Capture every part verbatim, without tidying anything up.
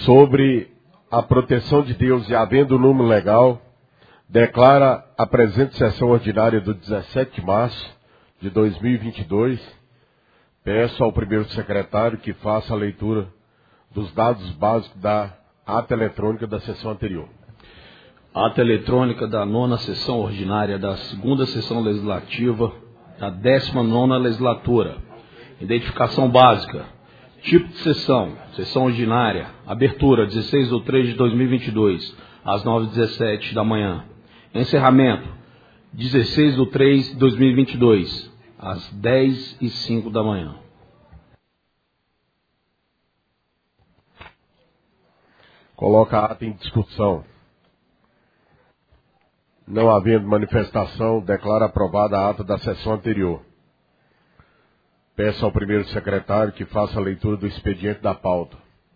sobre a proteção de Deus e havendo número legal, declara a presente sessão ordinária do dezessete de março de dois mil e vinte e dois. Peço ao primeiro secretário que faça a leitura dos dados básicos da ata eletrônica da sessão anterior. Ata eletrônica da nona sessão ordinária da segunda sessão legislativa da décima nona legislatura. Identificação básica. Tipo de sessão. Sessão ordinária. Abertura, dezesseis de três de dois mil e vinte e dois, às nove e dezessete da manhã. Encerramento, dezesseis de três de dois mil e vinte e dois, às dez e cinco da manhã. Coloca a ata em discussão. Não havendo manifestação, declara aprovada a ata da sessão anterior. Peço ao primeiro secretário que faça a leitura do expediente da pauta.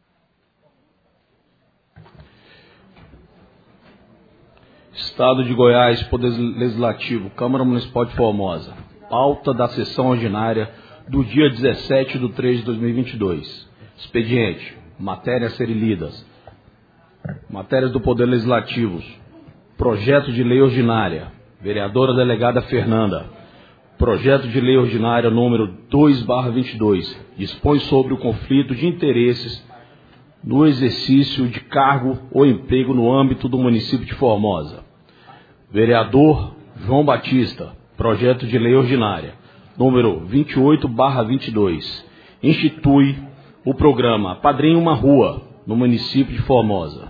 Estado de Goiás, Poder Legislativo, Câmara Municipal de Formosa. Pauta da sessão ordinária do dia dezessete de três de dois mil e vinte e dois. Expediente. Matérias a serem lidas. Matérias do Poder Legislativo. Projeto de Lei Ordinária. Vereadora Delegada Fernanda. Projeto de Lei Ordinária número dois barra vinte e dois. Dispõe sobre o conflito de interesses no exercício de cargo ou emprego no âmbito do município de Formosa. Vereador João Batista. Projeto de Lei Ordinária número vinte e oito barra vinte e dois. Institui o programa Padrinho Uma Rua no município de Formosa.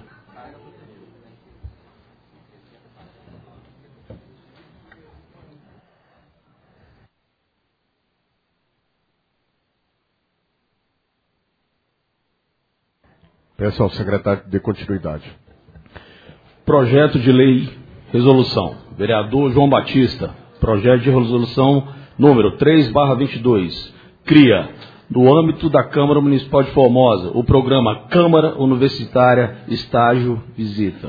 Peço ao secretário que dê continuidade. Projeto de Lei, Resolução. Vereador João Batista. Projeto de Resolução número três barra vinte e dois. Cria, no âmbito da Câmara Municipal de Formosa, o programa Câmara Universitária Estágio Visita.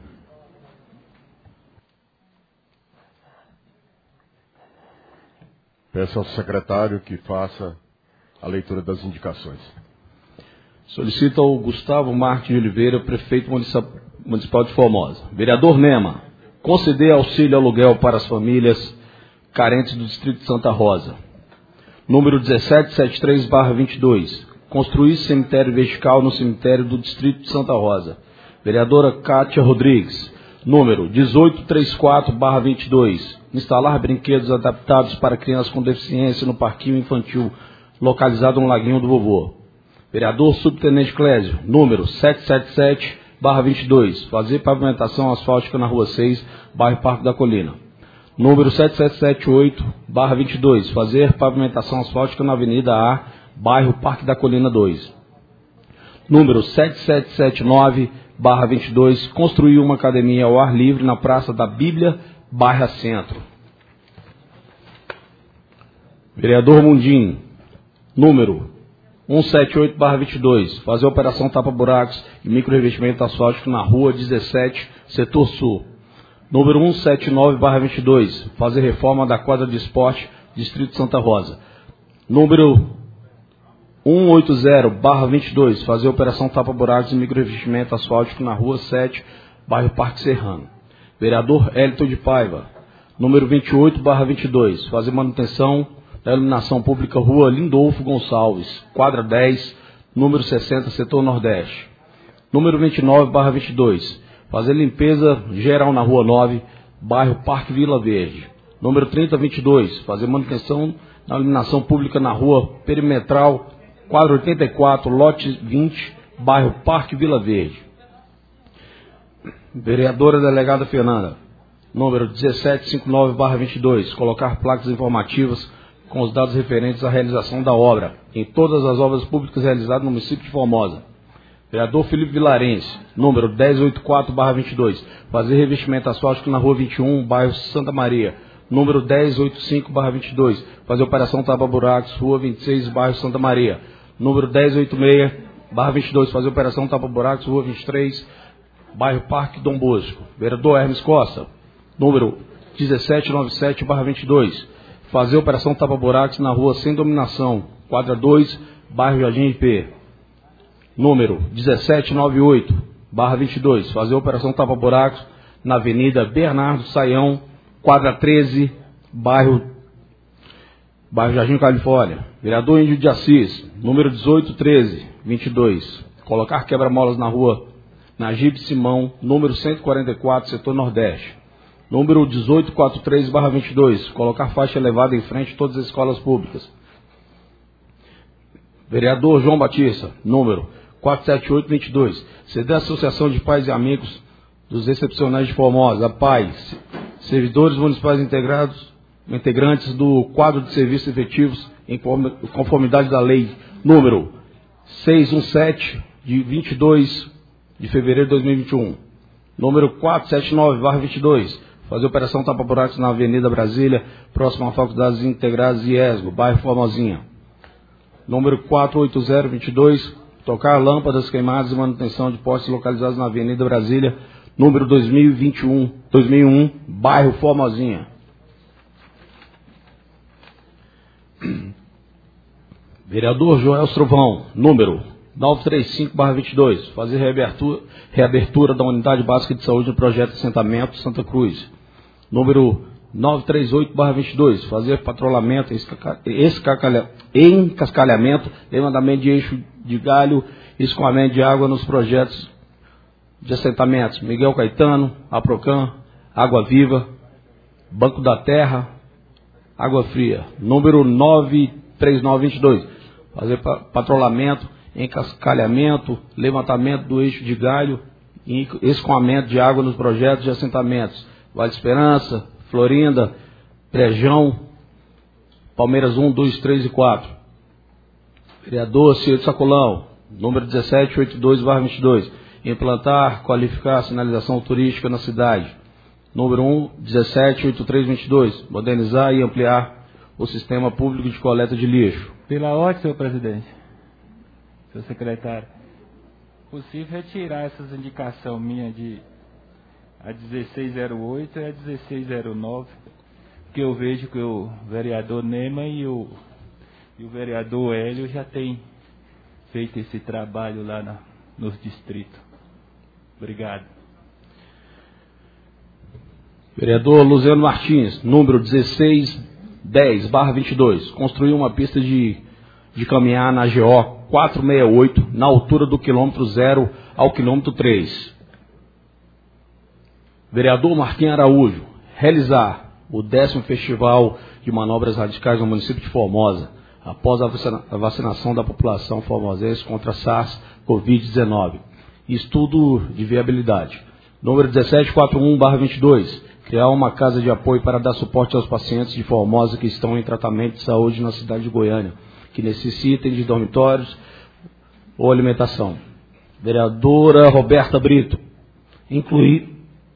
Peço ao secretário que faça a leitura das indicações. Solicita ao Gustavo Marques de Oliveira, prefeito municipal de Formosa. Vereador Nema, conceder auxílio aluguel para as famílias carentes do Distrito de Santa Rosa. Número dezessete setenta e três barra vinte e dois. Construir cemitério vertical no cemitério do Distrito de Santa Rosa. Vereadora Kátia Rodrigues. Número dezoito trinta e quatro barra vinte e dois. Instalar brinquedos adaptados para crianças com deficiência no parquinho infantil localizado no Laguinho do Vovô. Vereador Subtenente Clésio, número setecentos e setenta e sete barra vinte e dois, fazer pavimentação asfáltica na Rua seis, bairro Parque da Colina. Número setecentos e setenta e oito barra vinte e dois, fazer pavimentação asfáltica na Avenida A, bairro Parque da Colina dois. Número setecentos e setenta e nove barra vinte e dois, construir uma academia ao ar livre na Praça da Bíblia, bairro Centro. Vereador Mundim, número cento e setenta e oito barra vinte e dois, fazer operação tapa-buracos e micro-revestimento asfáltico na Rua dezessete, Setor Sul. Número cento e setenta e nove barra vinte e dois, fazer reforma da quadra de esporte, Distrito de Santa Rosa. Número cento e oitenta barra vinte e dois, fazer operação tapa-buracos e micro-revestimento asfáltico na Rua sete, bairro Parque Serrano. Vereador Hélito de Paiva. Número vinte e oito barra vinte e dois, fazer manutenção da iluminação pública Rua Lindolfo Gonçalves, quadra dez, número sessenta, setor Nordeste. Número vinte e nove barra vinte e dois, fazer limpeza geral na Rua nove, bairro Parque Vila Verde. Número trinta vinte e dois, fazer manutenção da iluminação pública na Rua Perimetral, quadra oitenta e quatro, lote vinte, bairro Parque Vila Verde. Vereadora Delegada Fernanda. Número dezessete cinquenta e nove barra vinte e dois, colocar placas informativas com os dados referentes à realização da obra em todas as obras públicas realizadas no município de Formosa. Vereador Felipe Vilarense, número dez oitenta e quatro barra vinte e dois, fazer revestimento asfáltico na Rua vinte e um, bairro Santa Maria. Número dez oitenta e cinco barra vinte e dois, fazer operação tapa-buracos, Rua vinte e seis, bairro Santa Maria. Número dez oitenta e seis barra vinte e dois, fazer operação tapa-buracos, Rua vinte e três, bairro Parque Dom Bosco. Vereador Hermes Costa, número dezessete noventa e sete barra vinte e dois, fazer operação tapa-buracos na Rua Sem Dominação, quadra dois, bairro Jardim I P. número dezessete noventa e oito barra vinte e dois, fazer a operação tapa-buracos na Avenida Bernardo Saião, quadra treze, bairro, bairro Jardim Califórnia. Vereador Índio de Assis, número dezoito treze vinte e dois, colocar quebra-molas na rua Najib Simão, número cento e quarenta e quatro, setor Nordeste. Número dezoito quarenta e três barra vinte e dois, colocar faixa elevada em frente a todas as escolas públicas. Vereador João Batista, número quatrocentos e setenta e oito vinte e dois, ceder a Associação de Pais e Amigos dos Excepcionais de Formosa, a P A I, servidores municipais integrados, integrantes do quadro de serviços efetivos em conformidade da lei número seiscentos e dezessete, de vinte e dois de fevereiro de dois mil e vinte e um, número quatrocentos e setenta e nove barra vinte e dois, fazer operação tapa-buracos na Avenida Brasília, próxima à Faculdades Integradas de Esgo, bairro Formosinha. Número quatrocentos e oitenta vinte e dois, tocar lâmpadas queimadas e manutenção de postes localizados na Avenida Brasília, número dois mil e vinte e um, dois mil e um, bairro Formosinha. Vereador Joel Trovão, número novecentos e trinta e cinco barra vinte e dois, fazer reabertura, reabertura da Unidade Básica de Saúde do Projeto Assentamento Santa Cruz. Número novecentos e trinta e oito barra vinte e dois, fazer patrulhamento, encascalhamento, levantamento de eixo de galho, escoamento de água nos projetos de assentamentos Miguel Caetano, Aprocan, Água Viva, Banco da Terra, Água Fria. Número novecentos e trinta e nove vinte e dois, fazer patrulhamento, encascalhamento, levantamento do eixo de galho e escoamento de água nos projetos de assentamentos Vale Esperança, Florinda, Brejão, Palmeiras um, dois, três e quatro. Vereador Ciro Sacolão, número dezessete oitenta e dois barra vinte e dois, implantar, qualificar a sinalização turística na cidade. Número um, dezessete oitenta e três vinte e dois, modernizar e ampliar o sistema público de coleta de lixo. Pela ordem, senhor presidente, senhor secretário, possível retirar essas indicações minhas de a dezesseis zero oito e a dezesseis zero nove, porque eu vejo que o vereador Nema e o, e o vereador Hélio já têm feito esse trabalho lá na, nos distritos. Obrigado. Vereador Luciano Martins, número dezesseis dez barra vinte e dois, construir uma pista de, de caminhar na G O quatrocentos e sessenta e oito, na altura do quilômetro zero ao quilômetro três. Vereador Marquinhos Araújo, realizar o décimo Festival de Manobras Radicais no município de Formosa, após a vacinação da população formosense contra a SARS Covid dezenove. Estudo de viabilidade. Número dezessete quarenta e um barra vinte e dois, criar uma casa de apoio para dar suporte aos pacientes de Formosa que estão em tratamento de saúde na cidade de Goiânia, que necessitem de dormitórios ou alimentação. Vereadora Roberta Brito, incluir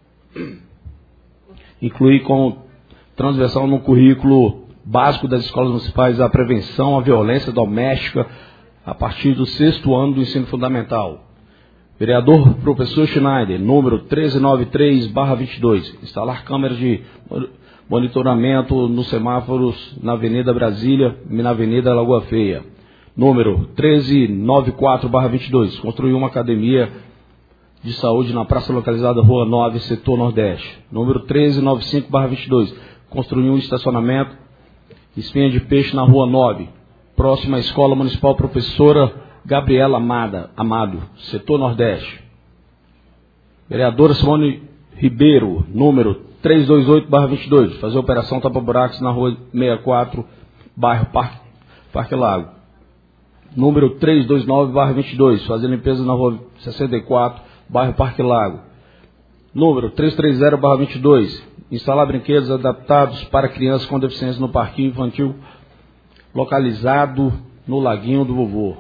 incluir como transversal no currículo básico das escolas municipais a prevenção à violência doméstica a partir do sexto ano do ensino fundamental. Vereador Professor Schneider, número treze noventa e três barra vinte e dois, instalar câmeras de monitoramento nos semáforos na Avenida Brasília e na Avenida Lagoa Feia. Número treze noventa e quatro barra vinte e dois, construir uma academia de saúde na praça localizada Rua nove, setor Nordeste. Número treze noventa e cinco barra vinte e dois, construir um estacionamento Espinha de Peixe na Rua nove, próxima à Escola Municipal Professora Gabriela Amada, Amado, setor Nordeste. Vereadora Simone Ribeiro, número trezentos e vinte e oito barra vinte e dois, fazer operação tapa-buracos na Rua sessenta e quatro, bairro Parque, Parque Lago. Número trezentos e vinte e nove barra vinte e dois, fazer limpeza na Rua sessenta e quatro, bairro Parque Lago. Número trezentos e trinta barra vinte e dois, instalar brinquedos adaptados para crianças com deficiência no parquinho infantil localizado no Laguinho do Vovô.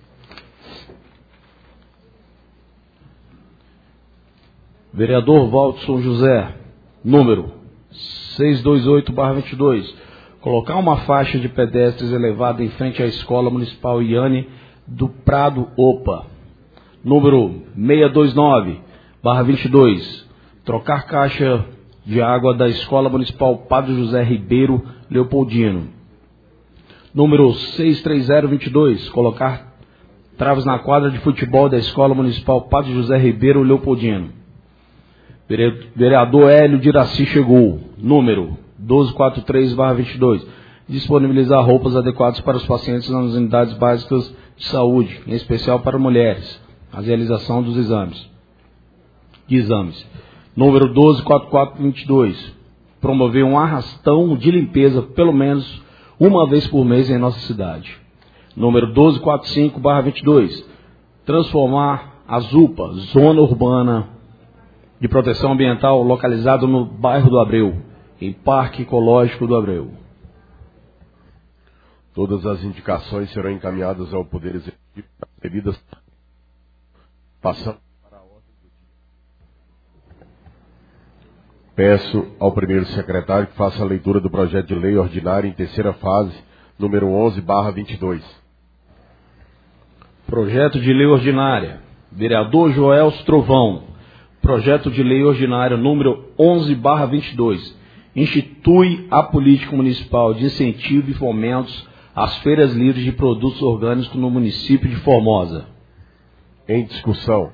Vereador Valdson José, número seiscentos e vinte e oito barra vinte e dois, colocar uma faixa de pedestres elevada em frente à Escola Municipal Iane do Prado Opa. Número seiscentos e vinte e nove barra vinte e dois, trocar caixa de água da Escola Municipal Padre José Ribeiro Leopoldino. Número seiscentos e trinta vinte e dois, colocar traves na quadra de futebol da Escola Municipal Padre José Ribeiro Leopoldino. Vereador Hélio de Iraci chegou, número doze quarenta e três barra vinte e dois, disponibilizar roupas adequadas para os pacientes nas unidades básicas de saúde, em especial para mulheres, a realização dos exames. De exames. Número doze quarenta e quatro vinte e dois, promover um arrastão de limpeza pelo menos uma vez por mês em nossa cidade. Número doze quarenta e cinco barra vinte e dois, transformar a ZUPA, Zona Urbana de Proteção Ambiental, localizado no bairro do Abreu, em Parque Ecológico do Abreu. Todas as indicações serão encaminhadas ao Poder Executivo, devidas passando para a ordem do dia. Peço ao primeiro secretário que faça a leitura do projeto de lei ordinária em terceira fase, número onze barra vinte e dois. Projeto de lei ordinária. Vereador Joelso Trovão. Projeto de lei ordinário número onze barra vinte e dois. Institui a política municipal de incentivo e fomentos às feiras livres de produtos orgânicos no município de Formosa. Em discussão.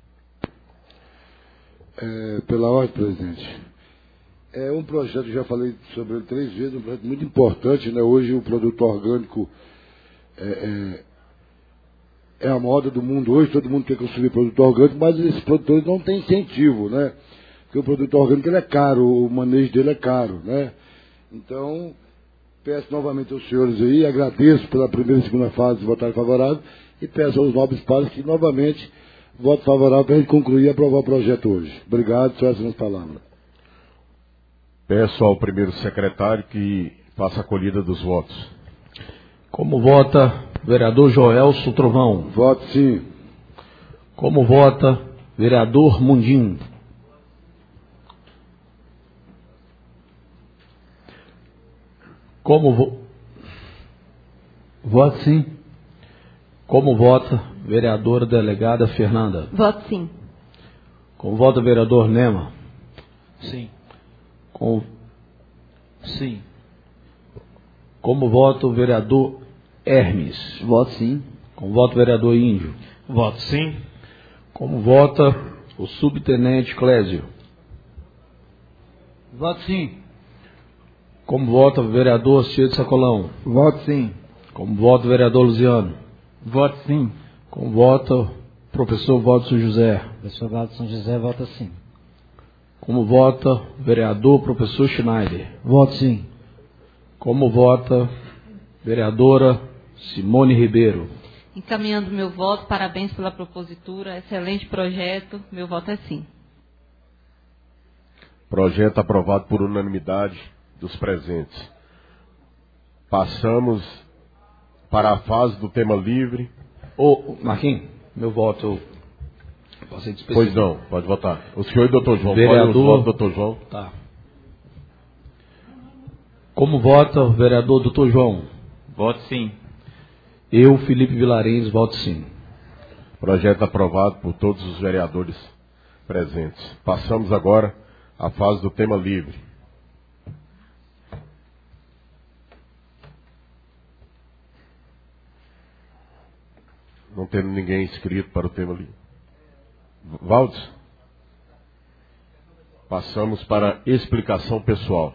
É, pela ordem, presidente. É um projeto, já falei sobre ele três vezes, um projeto muito importante, né? Hoje o produto orgânico é, é É a moda do mundo hoje, todo mundo quer consumir produto orgânico, mas esses produtores não têm incentivo, né? Porque o produto orgânico ele é caro, o manejo dele é caro, né? Então, peço novamente aos senhores aí, agradeço pela primeira e segunda fase de votar favorável e peço aos nobres pares que novamente votem favorável para a gente concluir e aprovar o projeto hoje. Obrigado, só essas palavras. Peço ao primeiro secretário que faça a colhida dos votos. Como vota vereador Joelso Trovão? Voto sim. Como vota vereador Mundim? Como vo... Voto sim. Como vota vereadora delegada Fernanda? Voto sim. Como vota vereador Nema? Sim. Com... Sim. Como vota o vereador Hermes? Voto sim. Como vota o vereador Índio? Voto sim. Como vota o subtenente Clésio? Voto sim. Como vota o vereador Cid Sacolão? Voto sim. Como vota o vereador Luziano? Voto sim. Como vota o professor Valdo José? Professor Valdo José vota sim. Como vota o vereador professor Schneider? Voto sim. Como vota vereadora Simone Ribeiro? Encaminhando meu voto, parabéns pela propositura, excelente projeto, meu voto é sim. Projeto aprovado por unanimidade dos presentes. Passamos para a fase do tema livre. Ô, Marquinhos, meu voto... Passei de Pois não, pode votar. O senhor e doutor João. Vereador... Pode voto, doutor João. Tá. Como vota o vereador doutor João? Voto sim. Eu, Felipe Vilarins, voto sim. Projeto aprovado por todos os vereadores presentes. Passamos agora à fase do tema livre. Não tendo ninguém inscrito para o tema livre. Valdes? Passamos para explicação pessoal.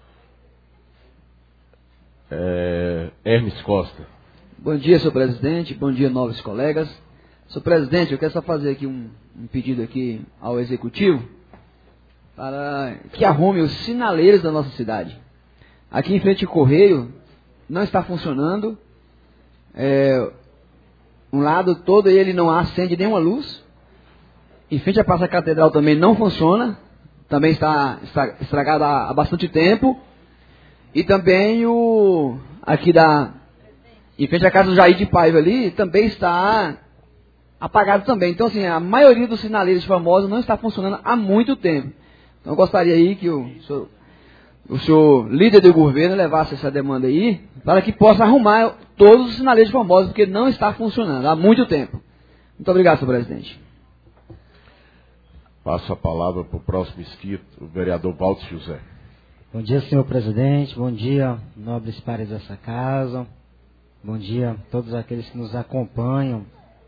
É, Hermes Costa. Bom dia, senhor presidente. Bom dia, novos colegas. Senhor presidente, eu quero só fazer aqui um, um pedido aqui ao executivo para que arrume os sinaleiros da nossa cidade. Aqui em frente ao Correio não está funcionando. É, um lado todo ele não acende nenhuma luz. Em frente à Praça Catedral também não funciona. Também está, está estragado há, há bastante tempo. E também o aqui da em frente à casa do Jair de Paiva ali também está apagado também. Então assim, a maioria dos sinaleiros de Formosa não está funcionando há muito tempo. Então eu gostaria aí que o senhor, o senhor líder do governo levasse essa demanda aí para que possa arrumar todos os sinaleiros de Formosa, porque não está funcionando há muito tempo. Muito obrigado, senhor presidente. Passo a palavra para o próximo inscrito, o vereador Valdo José. Bom dia, senhor presidente. Bom dia, nobres pares dessa casa. Bom dia a todos aqueles que nos acompanham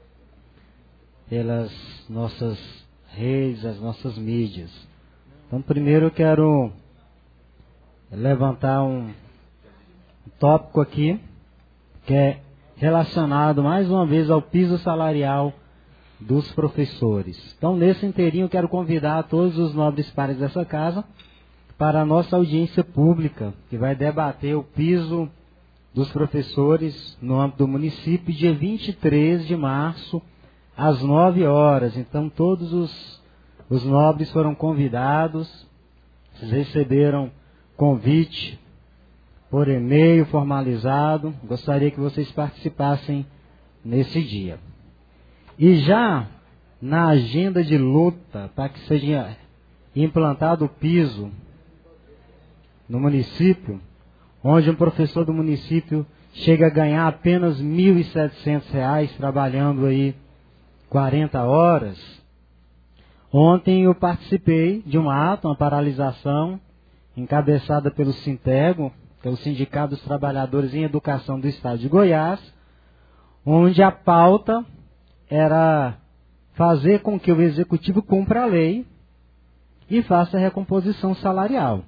pelas nossas redes, as nossas mídias. Então, primeiro eu quero levantar um tópico aqui, que é relacionado mais uma vez ao piso salarial dos professores. Então, nesse inteirinho, eu quero convidar todos os nobres pares dessa casa para a nossa audiência pública, que vai debater o piso dos professores no âmbito do município, dia vinte e três de março, às nove horas. Então, todos os, os nobres foram convidados, vocês receberam convite por e-mail formalizado. Gostaria que vocês participassem nesse dia. E já na agenda de luta para que seja implantado o piso no município, onde um professor do município chega a ganhar apenas mil e setecentos reais trabalhando aí quarenta horas. Ontem eu participei de um ato, uma paralisação, encabeçada pelo Sintego, que é o Sindicato dos Trabalhadores em Educação do Estado de Goiás, onde a pauta era fazer com que o Executivo cumpra a lei e faça a recomposição salarial.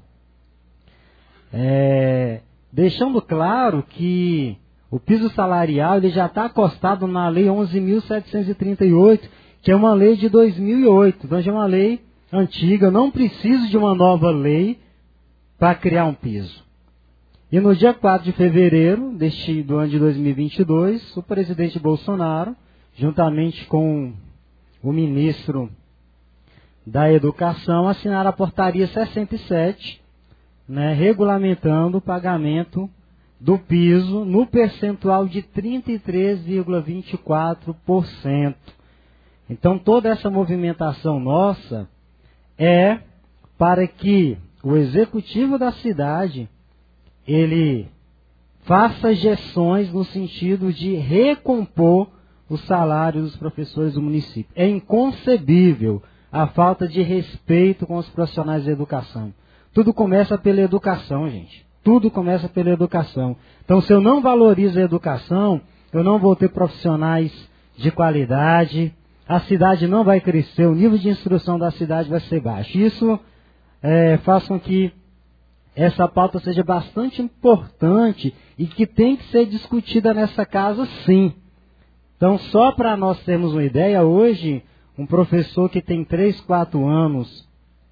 É, deixando claro que o piso salarial ele já está acostado na Lei onze mil setecentos e trinta e oito, que é uma lei de dois mil e oito. Então, já é uma lei antiga, não preciso de uma nova lei para criar um piso. E no dia quatro de fevereiro deste, do ano de dois mil e vinte e dois, o presidente Bolsonaro, juntamente com o ministro da Educação, assinaram a portaria sessenta e sete, né, regulamentando o pagamento do piso no percentual de trinta e três vírgula vinte e quatro por cento. Então, toda essa movimentação nossa é para que o executivo da cidade ele faça gestões no sentido de recompor o salário dos professores do município. É inconcebível a falta de respeito com os profissionais da educação. Tudo começa pela educação, gente. Tudo começa pela educação. Então, se eu não valorizo a educação, eu não vou ter profissionais de qualidade, a cidade não vai crescer, o nível de instrução da cidade vai ser baixo. Isso é, faz com que essa pauta seja bastante importante e que tem que ser discutida nessa casa, sim. Então, só para nós termos uma ideia, hoje, um professor que tem três, quatro anos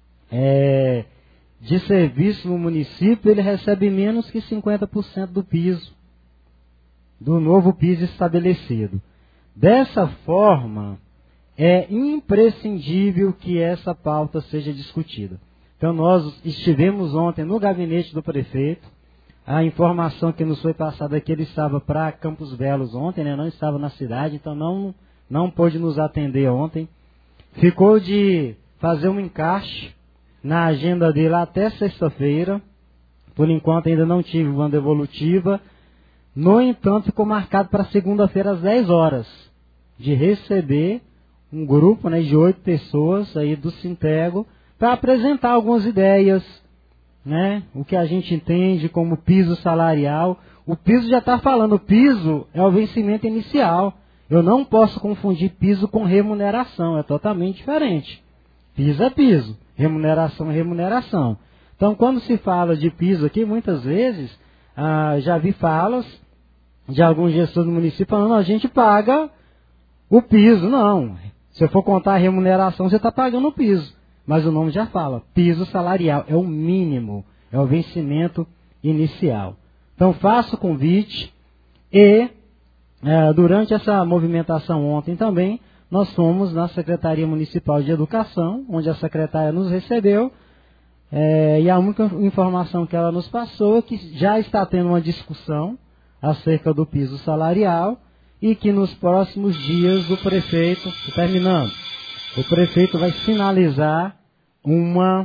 é, de serviço no município, ele recebe menos que cinquenta por cento do piso, do novo piso estabelecido. Dessa forma, é imprescindível que essa pauta seja discutida. Então, nós estivemos ontem no gabinete do prefeito. A informação que nos foi passada é que ele estava para Campos Belos ontem, né? Não estava na cidade, então não, não pôde nos atender ontem. Ficou de fazer um encaixe na agenda dele até sexta-feira. Por enquanto ainda não tive uma devolutiva. No entanto, ficou marcado para segunda-feira às dez horas, de receber um grupo, né, de oito pessoas aí do Sintego, para apresentar algumas ideias, né, o que a gente entende como piso salarial. O piso já está falando, o piso é o vencimento inicial. Eu não posso confundir piso com remuneração, é totalmente diferente. Piso é piso, remuneração é remuneração. Então, quando se fala de piso aqui, muitas vezes, ah, já vi falas de alguns gestores do município falando, a gente paga o piso. Não, se eu for contar a remuneração, você está pagando o piso. Mas o nome já fala, piso salarial, é o mínimo, é o vencimento inicial. Então, faço o convite e, é, durante essa movimentação ontem também, nós fomos na Secretaria Municipal de Educação, onde a secretária nos recebeu, é, e a única informação que ela nos passou é que já está tendo uma discussão acerca do piso salarial e que nos próximos dias o prefeito, terminando, o prefeito vai sinalizar uma,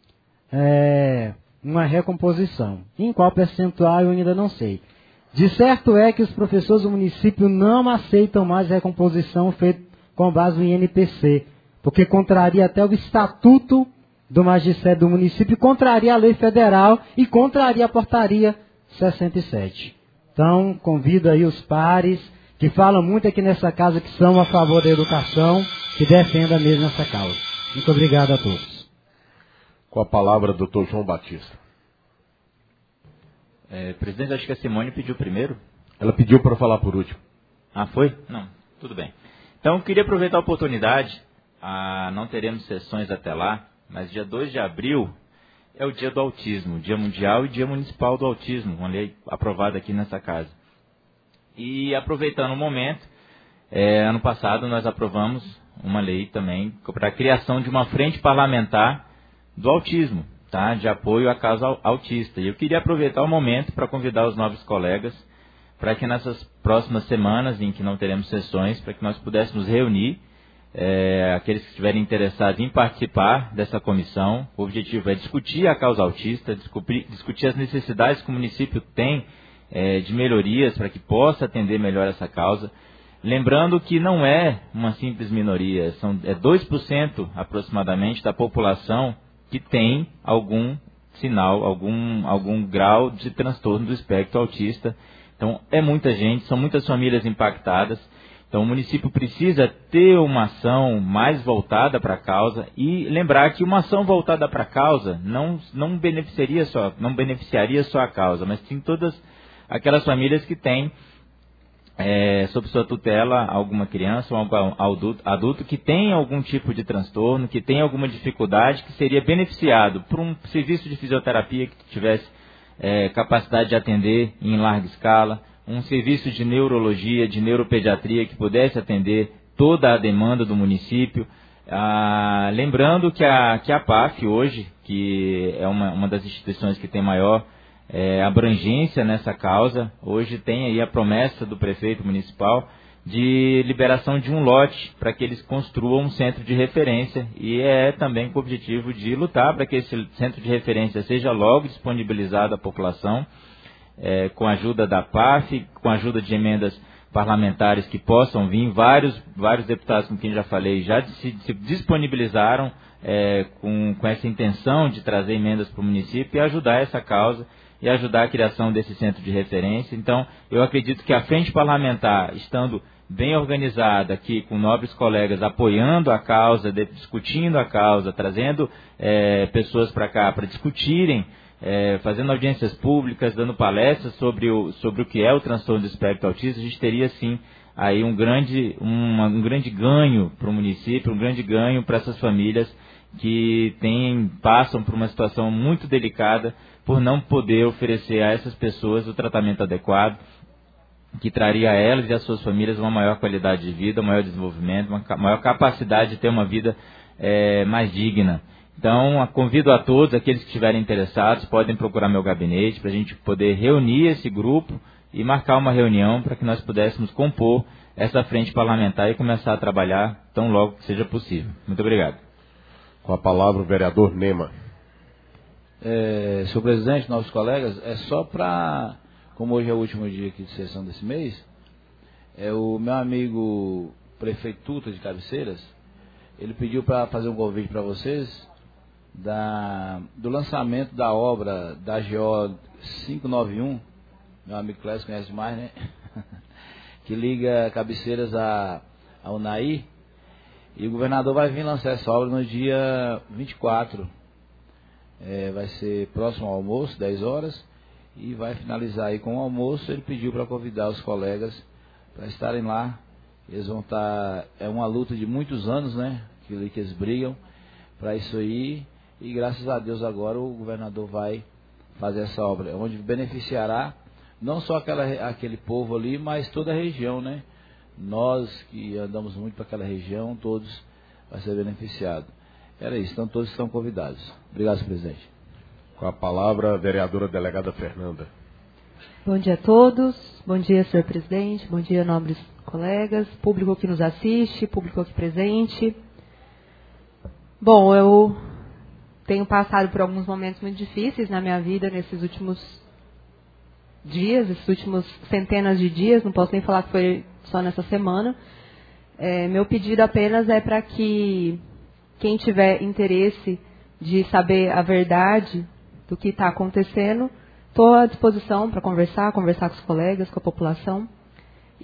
é, uma recomposição. Em qual percentual eu ainda não sei. De certo é que os professores do município não aceitam mais recomposição feita com base no I N P C, porque contraria até o estatuto do magistério do município, contraria a lei federal e contraria a portaria sessenta e sete. Então, convido aí os pares que que falam muito aqui nessa casa, que são a favor da educação, que defendem mesmo essa causa. Muito obrigado a todos. Com a palavra, doutor João Batista. É, presidente, acho que a Simone pediu primeiro. Ela pediu para falar por último. Ah, foi? Não, tudo bem. Então, queria aproveitar a oportunidade. Ah, não teremos sessões até lá, mas dia dois de abril é o dia do autismo, dia mundial e dia municipal do autismo, uma lei aprovada aqui nessa casa. E aproveitando o momento, é, ano passado nós aprovamos uma lei também para a criação de uma frente parlamentar do autismo, tá? De apoio à causa autista. E eu queria aproveitar o momento para convidar os novos colegas para que nessas próximas semanas, em que não teremos sessões, para que nós pudéssemos reunir é, aqueles que estiverem interessados em participar dessa comissão. O objetivo é discutir a causa autista, discutir, discutir as necessidades que o município tem é, de melhorias para que possa atender melhor essa causa. Lembrando que não é uma simples minoria, são, é dois por cento aproximadamente da população que tem algum sinal, algum, algum grau de transtorno do espectro autista. Então, é muita gente, são muitas famílias impactadas. Então, o município precisa ter uma ação mais voltada para a causa e lembrar que uma ação voltada para a causa não, não, beneficiaria só, não beneficiaria só a causa, mas sim todas aquelas famílias que têm é, sob sua tutela alguma criança ou algum adulto, adulto que tem algum tipo de transtorno, que tem alguma dificuldade, que seria beneficiado por um serviço de fisioterapia que tivesse É, capacidade de atender em larga escala, um serviço de neurologia, de neuropediatria que pudesse atender toda a demanda do município. Ah, lembrando que a, que a P A F hoje, que é uma, uma das instituições que tem maior é, abrangência nessa causa, hoje tem aí a promessa do prefeito municipal de liberação de um lote para que eles construam um centro de referência e é também com o objetivo de lutar para que esse centro de referência seja logo disponibilizado à população, é, com a ajuda da P A F, com a ajuda de emendas parlamentares que possam vir. Vários, vários deputados com quem já falei já se, se disponibilizaram é, com, com essa intenção de trazer emendas para o município e ajudar essa causa e ajudar a criação desse centro de referência. Então, eu acredito que a frente parlamentar, estando bem organizada aqui, com nobres colegas apoiando a causa, de, discutindo a causa, trazendo é, pessoas para cá para discutirem, é, fazendo audiências públicas, dando palestras sobre o, sobre o que é o transtorno do espectro autista, a gente teria sim aí um grande, uma, um grande ganho para o município, um grande ganho para essas famílias que tem, passam por uma situação muito delicada por não poder oferecer a essas pessoas o tratamento adequado, que traria a elas e às suas famílias uma maior qualidade de vida, um maior desenvolvimento, uma maior capacidade de ter uma vida é, mais digna. Então, convido a todos, aqueles que estiverem interessados, podem procurar meu gabinete para a gente poder reunir esse grupo e marcar uma reunião para que nós pudéssemos compor essa frente parlamentar e começar a trabalhar tão logo que seja possível. Muito obrigado. Com a palavra o vereador Nema. É, senhor presidente, nossos colegas, é só para, como hoje é o último dia aqui de sessão desse mês, é o meu amigo prefeito Tuta de Cabeceiras, ele pediu para fazer um convite para vocês da, do lançamento da obra da G O quinhentos e noventa e um, meu amigo Clécio conhece mais, né? Que liga Cabeceiras a, a Unai, e o governador vai vir lançar essa obra no dia vinte e quatro. É, vai ser próximo ao almoço, dez horas, e vai finalizar aí com o almoço. Ele pediu para convidar os colegas para estarem lá. Eles vão estar, é uma luta de muitos anos, né, que, que eles brigam para isso aí, e graças a Deus agora o governador vai fazer essa obra, onde beneficiará não só aquela, aquele povo ali, mas toda a região, né? Nós que andamos muito para aquela região, todos vai ser beneficiado. Era isso, então todos estão convidados. Obrigado, senhor presidente. Com a palavra, a vereadora delegada Fernanda. Bom dia a todos, bom dia, senhor presidente, bom dia, nobres colegas, público que nos assiste, público aqui presente. Bom, eu tenho passado por alguns momentos muito difíceis na minha vida nesses últimos dias, esses últimos centenas de dias, não posso nem falar que foi só nessa semana. É, meu pedido apenas é para que quem tiver interesse de saber a verdade do que está acontecendo, estou à disposição para conversar, conversar com os colegas, com a população.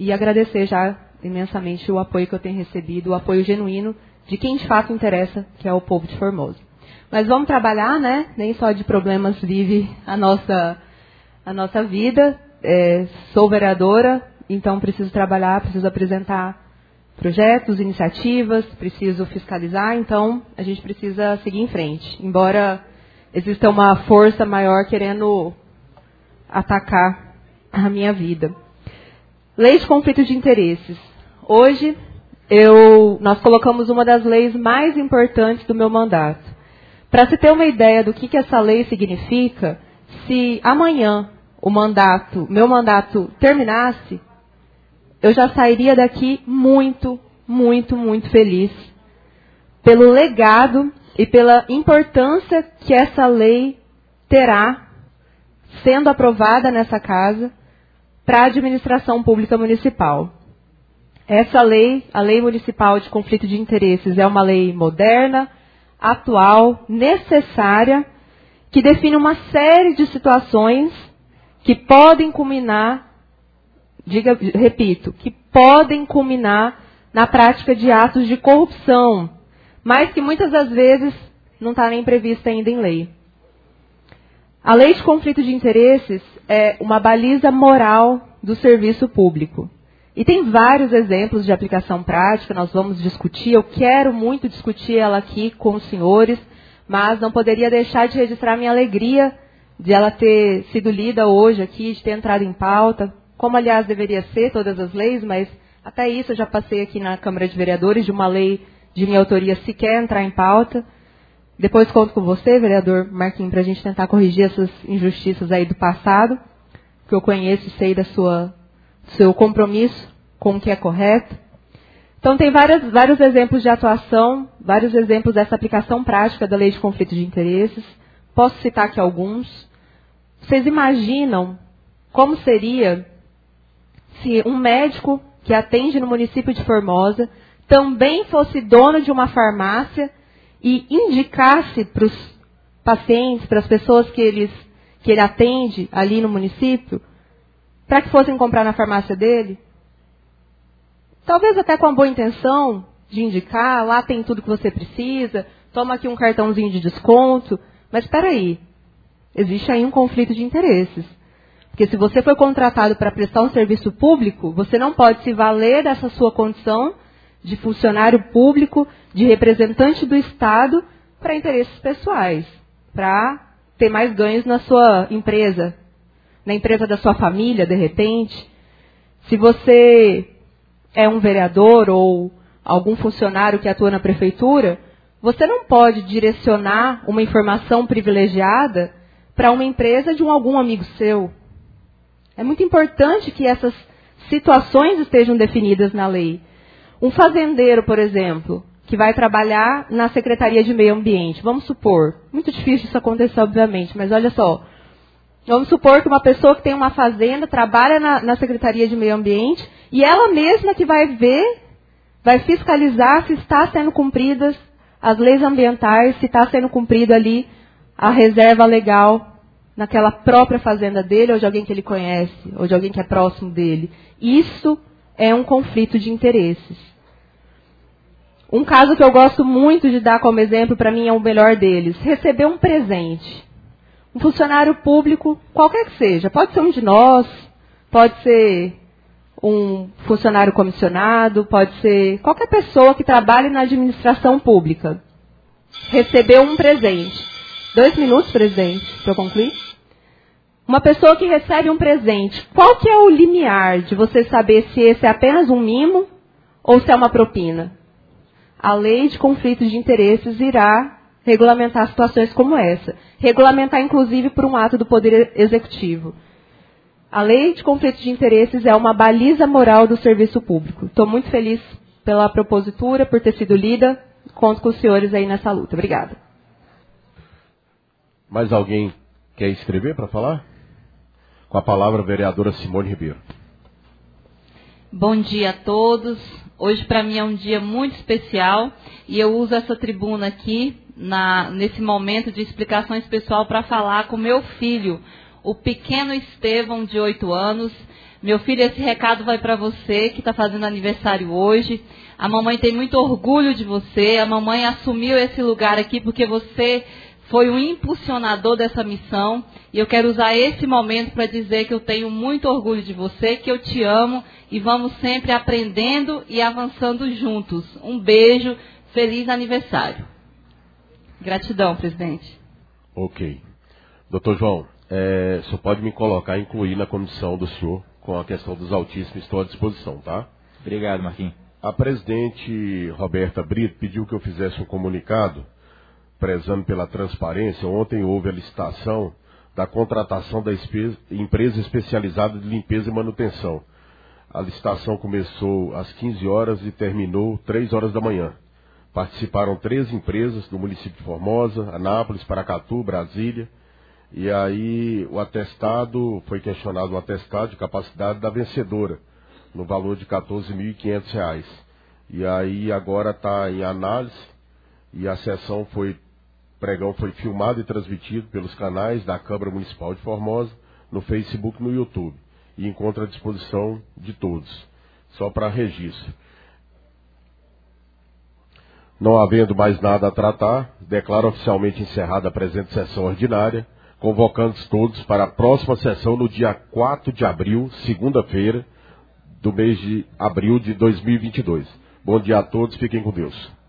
e agradecer já imensamente o apoio que eu tenho recebido, o apoio genuíno de quem de fato interessa, que é o povo de Formosa. Mas vamos trabalhar, né? Nem só de problemas vive a nossa, a nossa vida. É, sou vereadora, então preciso trabalhar, preciso apresentar projetos, iniciativas, preciso fiscalizar, então a gente precisa seguir em frente. Embora exista uma força maior querendo atacar a minha vida. Lei de conflito de interesses. Hoje, eu, nós colocamos uma das leis mais importantes do meu mandato. Para se ter uma ideia do que, que essa lei significa, se amanhã o mandato, meu mandato terminasse, eu já sairia daqui muito, muito, muito feliz pelo legado e pela importância que essa lei terá sendo aprovada nessa casa para a administração pública municipal. Essa lei, a Lei Municipal de Conflito de Interesses, é uma lei moderna, atual, necessária, que define uma série de situações que podem culminar, diga, repito, que podem culminar na prática de atos de corrupção, mas que muitas das vezes não está nem prevista ainda em lei. A Lei de Conflito de Interesses é uma baliza moral do serviço público. E tem vários exemplos de aplicação prática, nós vamos discutir, eu quero muito discutir ela aqui com os senhores, mas não poderia deixar de registrar minha alegria de ela ter sido lida hoje aqui, de ter entrado em pauta, como aliás deveria ser todas as leis, mas até isso eu já passei aqui na Câmara de Vereadores de uma lei de minha autoria sequer entrar em pauta. Depois conto com você, vereador Marquinhos, para a gente tentar corrigir essas injustiças aí do passado, que eu conheço e sei da sua, do seu compromisso com o que é correto. Então tem várias, vários exemplos de atuação, vários exemplos dessa aplicação prática da Lei de Conflito de Interesses. Posso citar aqui alguns. Vocês imaginam como seria se um médico que atende no município de Formosa também fosse dono de uma farmácia e indicasse para os pacientes, para as pessoas que, eles, que ele atende ali no município, para que fossem comprar na farmácia dele? Talvez até com a boa intenção de indicar, lá tem tudo que você precisa, toma aqui um cartãozinho de desconto, mas espera aí, existe aí um conflito de interesses. Porque se você foi contratado para prestar um serviço público, você não pode se valer dessa sua condição de funcionário público, de representante do Estado, para interesses pessoais, para ter mais ganhos na sua empresa, na empresa da sua família, de repente. Se você é um vereador ou algum funcionário que atua na prefeitura, você não pode direcionar uma informação privilegiada para uma empresa de um algum amigo seu. É muito importante que essas situações estejam definidas na lei. Um fazendeiro, por exemplo, que vai trabalhar na Secretaria de Meio Ambiente, vamos supor, muito difícil isso acontecer, obviamente, mas olha só, vamos supor que uma pessoa que tem uma fazenda, trabalha na, na Secretaria de Meio Ambiente, e ela mesma que vai ver, vai fiscalizar se está sendo cumpridas as leis ambientais, se está sendo cumprida ali a reserva legal naquela própria fazenda dele, ou de alguém que ele conhece, ou de alguém que é próximo dele. Isso é um conflito de interesses. Um caso que eu gosto muito de dar como exemplo, para mim é o melhor deles, receber um presente. Um funcionário público, qualquer que seja, pode ser um de nós, pode ser um funcionário comissionado, pode ser qualquer pessoa que trabalhe na administração pública. Recebeu um presente. Dois minutos, presidente, para eu concluir. Uma pessoa que recebe um presente, qual que é o limiar de você saber se esse é apenas um mimo ou se é uma propina? A Lei de Conflitos de Interesses irá regulamentar situações como essa. Regulamentar, inclusive, por um ato do Poder Executivo. A Lei de Conflitos de Interesses é uma baliza moral do serviço público. Estou muito feliz pela propositura, por ter sido lida. Conto com os senhores aí nessa luta. Obrigada. Mais alguém quer escrever para falar? Com a palavra, a vereadora Simone Ribeiro. Bom dia a todos. Hoje, para mim, é um dia muito especial e eu uso essa tribuna aqui, na, nesse momento de explicações pessoal, para falar com meu filho, o pequeno Estevão, de oito anos. Meu filho, esse recado vai para você que está fazendo aniversário hoje. A mamãe tem muito orgulho de você. A mamãe assumiu esse lugar aqui porque você foi o impulsionador dessa missão. E eu quero usar esse momento para dizer que eu tenho muito orgulho de você, que eu te amo e vamos sempre aprendendo e avançando juntos. Um beijo, feliz aniversário. Gratidão, presidente. Ok. Doutor João, é, o senhor pode me colocar, incluir na comissão do senhor com a questão dos autistas, estou à disposição, tá? Obrigado, Marquinhos. A presidente Roberta Brito pediu que eu fizesse um comunicado, prezando pela transparência. Ontem houve a licitação da contratação da empresa especializada de limpeza e manutenção. A licitação começou às quinze horas e terminou três horas da manhã. Participaram três empresas do município de Formosa, Anápolis, Paracatu, Brasília. E aí o atestado, foi questionado o atestado de capacidade da vencedora, no valor de quatorze mil e quinhentos reais. E aí agora está em análise, e a sessão foi, pregão foi filmado e transmitido pelos canais da Câmara Municipal de Formosa, no Facebook e no YouTube. E encontra à disposição de todos, só para registro. Não havendo mais nada a tratar, declaro oficialmente encerrada a presente sessão ordinária, convocando todos para a próxima sessão no dia quatro de abril, segunda-feira, do mês de abril de dois mil e vinte e dois. Bom dia a todos, fiquem com Deus.